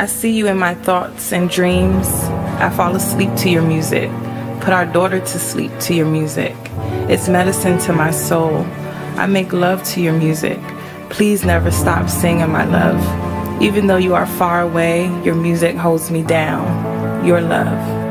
I see you in my thoughts and dreams. I fall asleep to your music. Put our daughter to sleep to your music. It's medicine to my soul. I make love to your music. Please never stop singing, my love. Even though you are far away, your music holds me down. Your love.